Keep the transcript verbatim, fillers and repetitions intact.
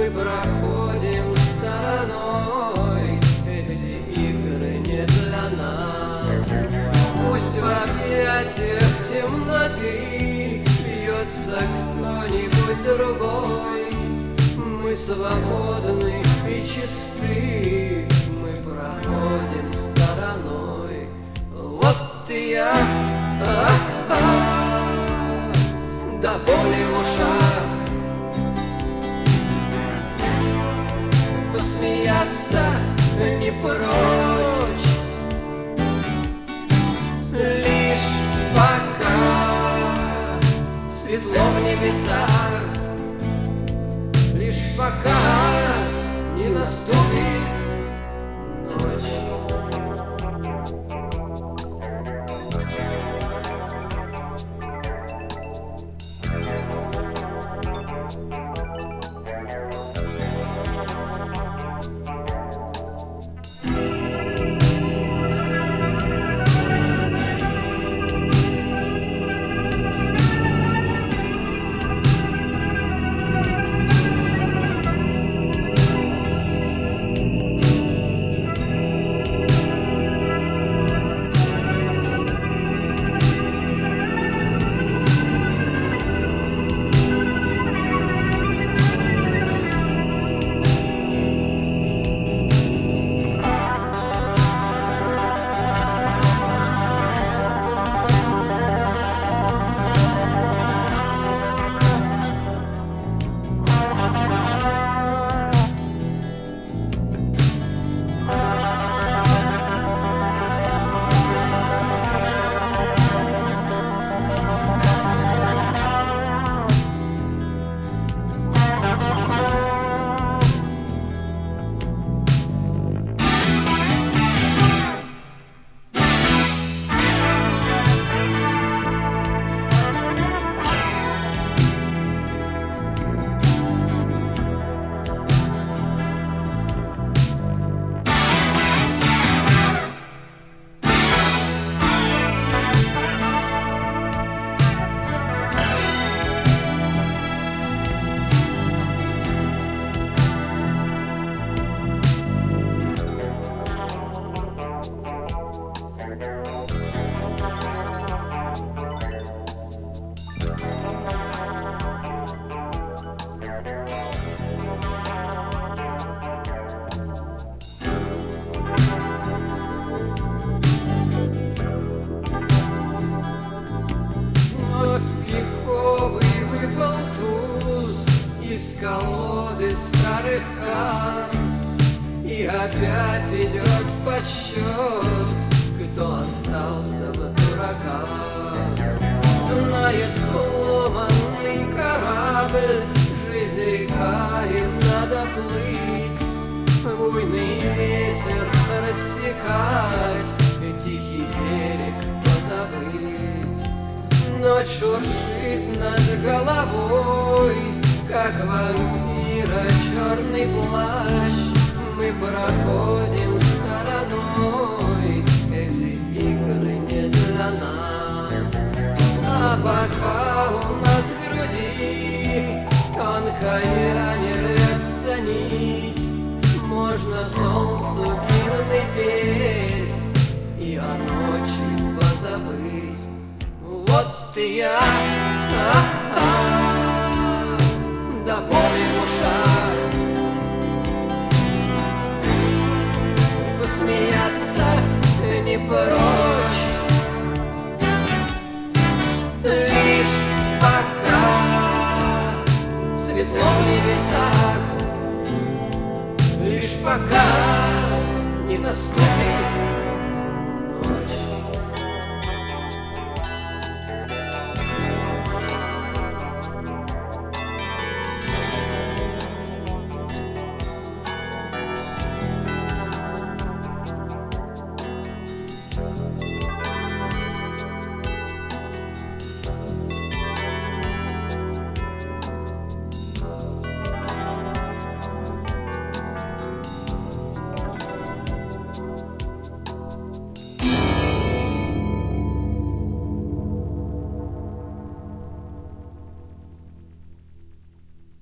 мы проходим стороной. Эти игры не для нас. Пусть в объятиях темноты бьется кто-нибудь другой. Мы свободны и чисты, мы проходим стороной. Вот и я, а-а-а, до боли в ушах. Посмеяться не прочь, лишь пока светло в небесах, лишь пока не наступит ночь. Из колоды старых карт, и опять идет подсчет, кто остался в дураках. Знает сломанный корабль, жизнь река, им надо плыть, буйный ветер рассекать, тихий берег позабыть. Ночь шуршит над головой, как вампира черный плащ. Мы проходим стороной, эти игры не для нас. А пока у нас в груди тонкая не рвется нить, можно солнцу гимны петь и о ночи позабыть. Вот и я, а-а, до боли в ушах. Посмеяться не прочь, лишь пока светло в небесах, лишь пока не наступит